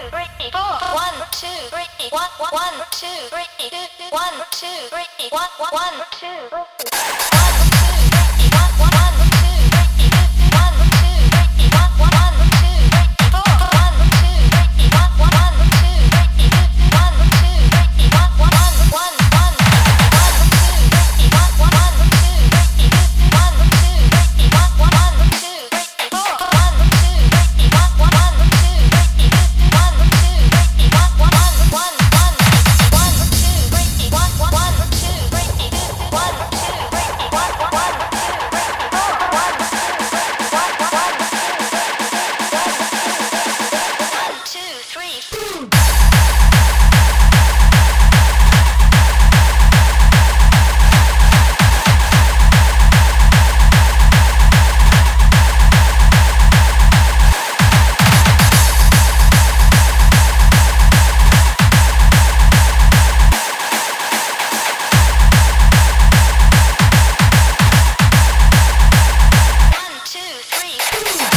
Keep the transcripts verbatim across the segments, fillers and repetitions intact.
three, four. One, two, three, one, one, one, two, three, two, two, one, two, three, one, one, one, two, three, one, one, one, two, three, two, one, two, three, one, one, one, two, three, four. One, two, three, one, one, one, two, three, two, one, two, three, one, one, one, one, one, one, two, three, one, one, one, two, three, two, one, two, three, one, one, one, two, three, four. One, two, three, one, one, one, two, three, two, one, two, three, one, one, one, one, one, one, two, three, one, one, one, two, three, two, one, two, three, one, one, one, two, three, four. One, two, three, one, one, one, one, two, three, four. One, two, three, four.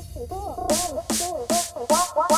One, two, three, four. One, two, three, four. One,